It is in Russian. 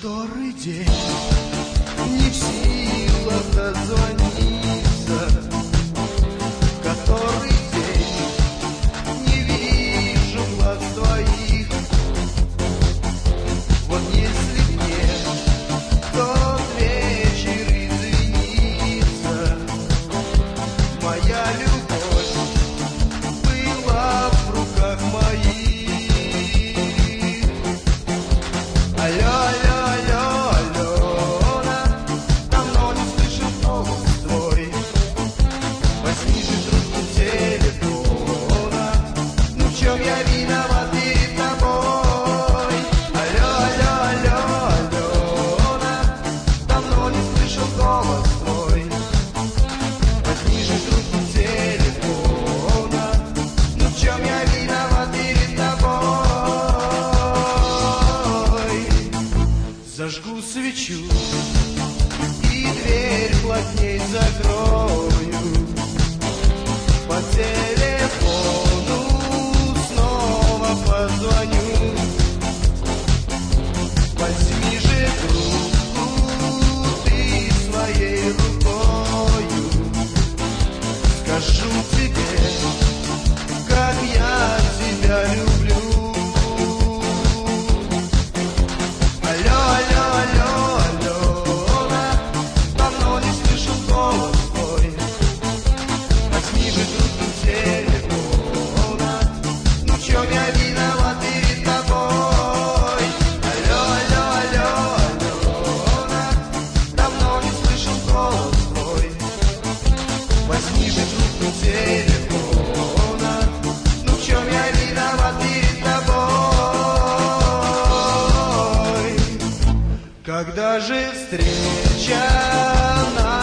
Который день не в силах дозвониться, который день не вижу глаз твоих. Вот если мне тот вечер извинится, моя любовь была в руках моих. Алло, алло, алло, Алена, давно не слышал голос твой. Возьми же трубку телефона, ну в чем я виноват перед тобой? Алло, алло, алло, Алена, давно не слышал голос твой. Возьми же трубку телефона, ну в чем я виноват перед тобой? Зажгу свечу и дверь плотней закрою. По телефону снова позвоню. Возьми же трубку ты своей рукою. Скажу тебе, как я тебя люблю. Алло, алло, алло, Алена, давно не слышал голос твой. Возьми же трубку телефона, ну в чем я виноват перед тобой? Алло, алло, алло, Алена, давно не слышал голос твой. Возьми же трубку телефона, ну в чем я виноват перед тобой? Когда же встреча наша